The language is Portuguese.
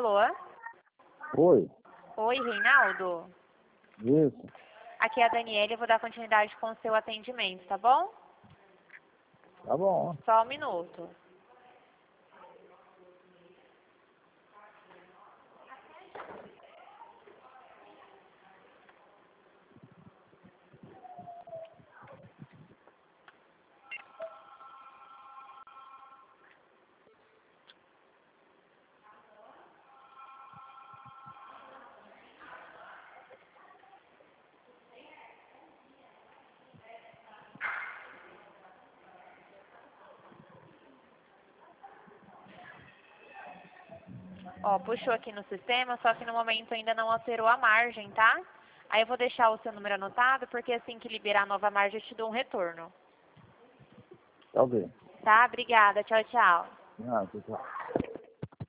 Alô? Oi. Oi, Reinaldo? Isso. Aqui é a Daniela e vou dar continuidade com o seu atendimento, tá bom? Tá bom. Só um minuto. Ó, puxou aqui no sistema, só que no momento ainda não alterou a margem, tá? Aí eu vou deixar o seu número anotado, porque assim que liberar a nova margem eu te dou um retorno. Tá bem. Tá? Obrigada. Tchau, tchau. Ah, tchau.